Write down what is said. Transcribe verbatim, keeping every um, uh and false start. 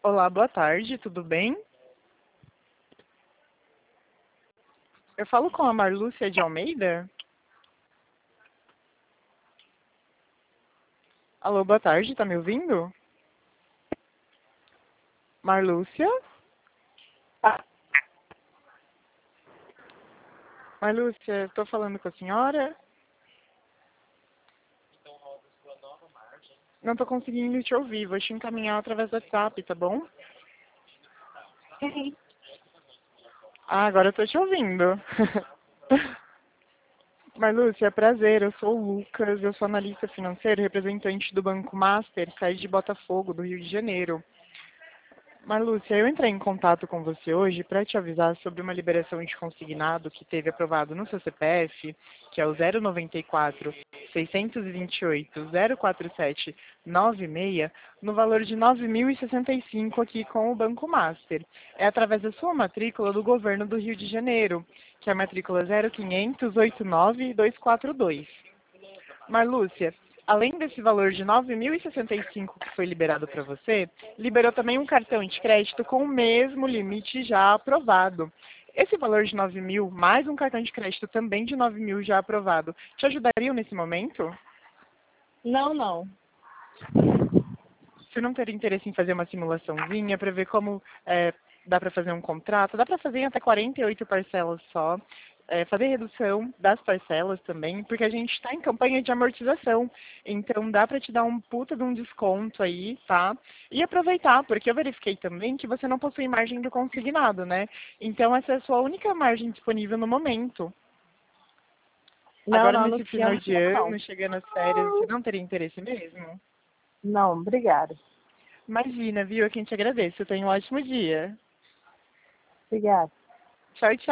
Olá, boa tarde, tudo bem? Eu falo com a Marlúcia de Almeida? Alô, boa tarde, tá me ouvindo? Marlúcia? Marlúcia, estou falando com a senhora? Não estou conseguindo te ouvir, vou te encaminhar através do WhatsApp, tá bom? Sim. Ah, agora eu estou te ouvindo. Marlúcia, prazer, eu sou o Lucas, eu sou analista financeiro, representante do Banco Master, saí de Botafogo, do Rio de Janeiro. Marlúcia, eu entrei em contato com você hoje para te avisar sobre uma liberação de consignado que teve aprovado no seu C P F, que é o zero noventa e quatro, seiscentos e vinte e oito, zero quatro sete nove seis, no valor de nove mil e sessenta e cinco aqui com o Banco Master. É através da sua matrícula do governo do Rio de Janeiro, que é a matrícula zero quinhentos oitenta e nove dois quatro dois. Marlúcia, além desse valor de nove mil e sessenta e cinco que foi liberado para você, liberou também um cartão de crédito com o mesmo limite já aprovado. Esse valor de nove mil, mais um cartão de crédito também de nove mil já aprovado, te ajudariam nesse momento? Não, não. Você não teria interesse em fazer uma simulaçãozinha para ver como é, dá para fazer um contrato? Dá para fazer em até quarenta e oito parcelas só. É, fazer redução das parcelas também, porque a gente está em campanha de amortização. Então dá para te dar um puta de um desconto aí, tá? E aproveitar, porque eu verifiquei também que você não possui margem do consignado, né? Então essa é a sua única margem disponível no momento. Não, Agora não, não nesse tinha final de não. ano, chegando as férias, você não teria interesse mesmo? Não, obrigada. Imagina, viu? Eu quem te agradeço. Tenha um ótimo dia. Obrigada. Tchau, tchau.